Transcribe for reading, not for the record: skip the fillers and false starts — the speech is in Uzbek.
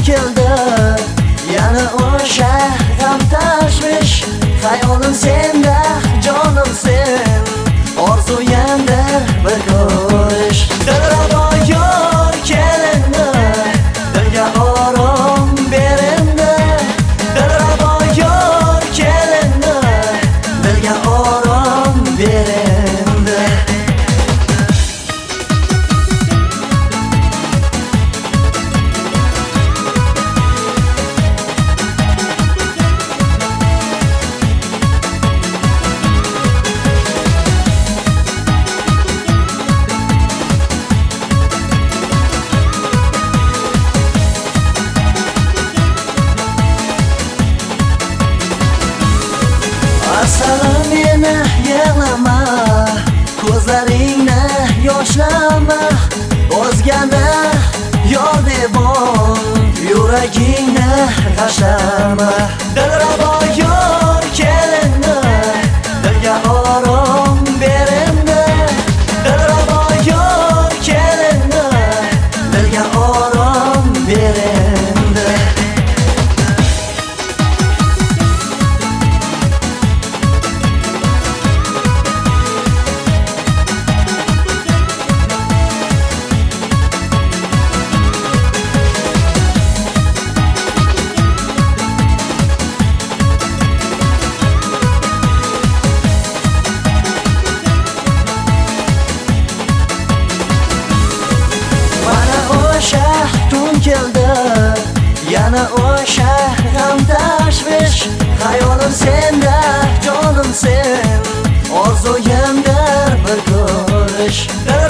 keldi. Yana o'sha g'am tashvish, xayolim senda, jonim sen, orzuyamdir bir ko'rish. Dilrabo yor kelindi, dilga orom berindi. Dilrabo yor kelindi, dilga orom berindi. Asalim meni yig'lama, ko'zlaringni yoshlama. O'zgani yor deb ol, yuragingni g'ashlama. Dilrabo yor kelindi, dilga orom berindi. Dilrabo yor kelindi, dilga orom berindi. Tun keldi, yana o'sha g'am tashvish, xayolim senda, jonim sen, orzuyamdir bir ko'rish.